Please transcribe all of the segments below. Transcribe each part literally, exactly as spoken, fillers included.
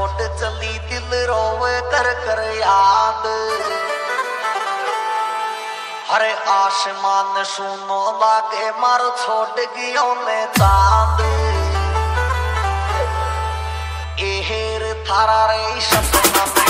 छोड़ चली दिल रोवे कर कर याद। हरे आसमान सुनो लागे मारो छोड़ गियो ने चांद। एहेर थारा रे सपना में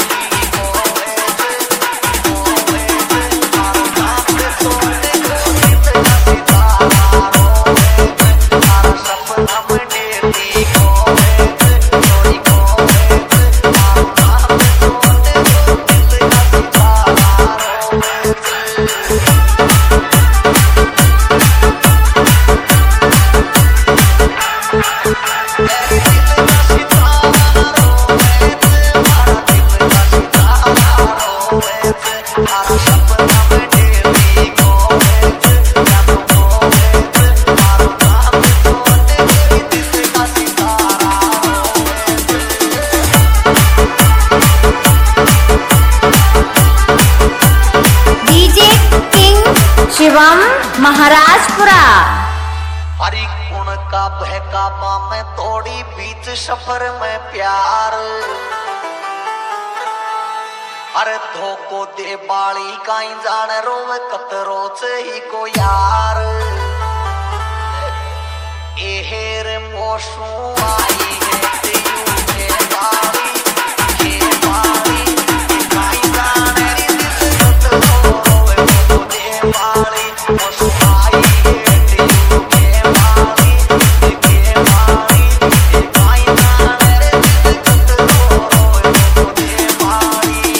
शिवम महाराजपुरा। हरी गुण का बहकावा में तोड़ी बीच सफर में प्यार। अरे धोको दे बाली काई जान रोवे कतरो से ही को यार। एहेर मोशू आई है तेयू के बाली के बाली काई जान री दिल कतरो रोवे को दे बाली मोशू आई है तेयू के बाली के बाली काई जान री दिल कतरो रोवे को दे बाली।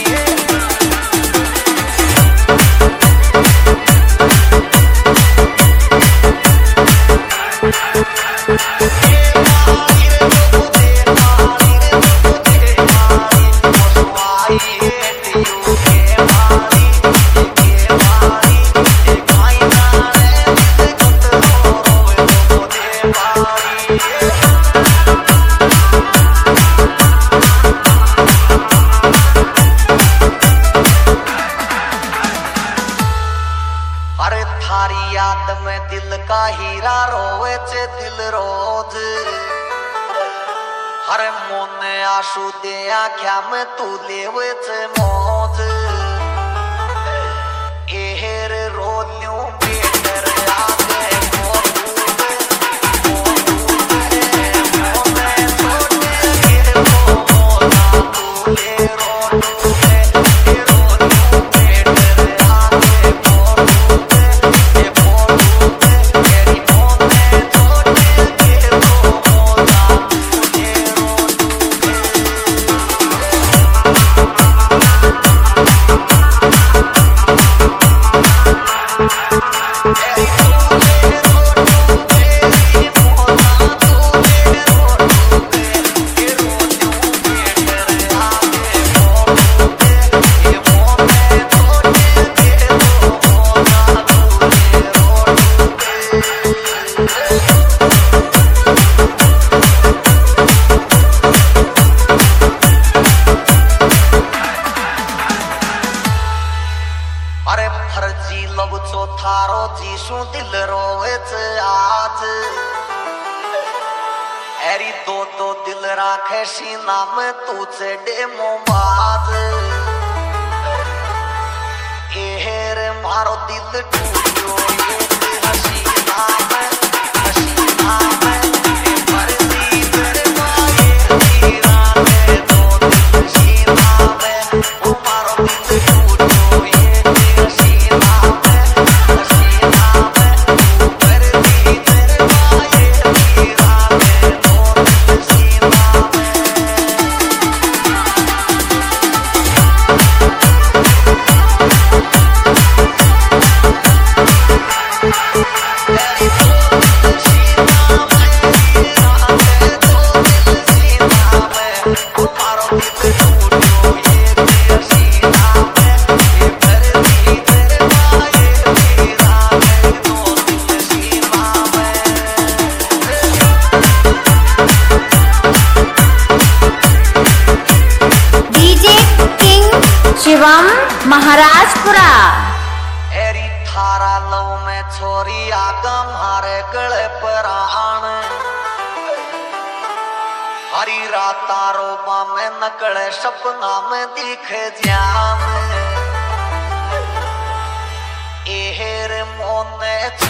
अरे थारी याद में दिल का हीरा रोवे चे दिल रोज। हरे मोने आंसू दे आँख्या में तू लेवे चे मौज। एहेर रोलियों बेटर आगे मोटूबे मोटूबे मोने छोटे के वो मोना तू ले रोटूबे रोलियों बेटर आगे मोटूबे मोटूबे तेरी मोने छोटे के वो मोना तू ले रोटूबे। अरे फर्जी लब चो थारो जीसू दिल रोवे चे आज। एरी दो दो दिल राखे सीना में तू चे डेमो बाज। एहेर मारो दिल टूटो ये हसीना में हसीना में ए फर्जी तेरे बाये तीरा ने दो दिल सीना में ओ मारो दिल टूटो ये हसीना में हसीना में तू फर्जी तेरे बाये तीरा ने दो दिल सीना में। शिवम महाराजपुरा। एरी थारा लव में छोरी आगम हारे गले पर आन। सारी रात रोबा में नकले सपना में दिखे जाम एहर मोने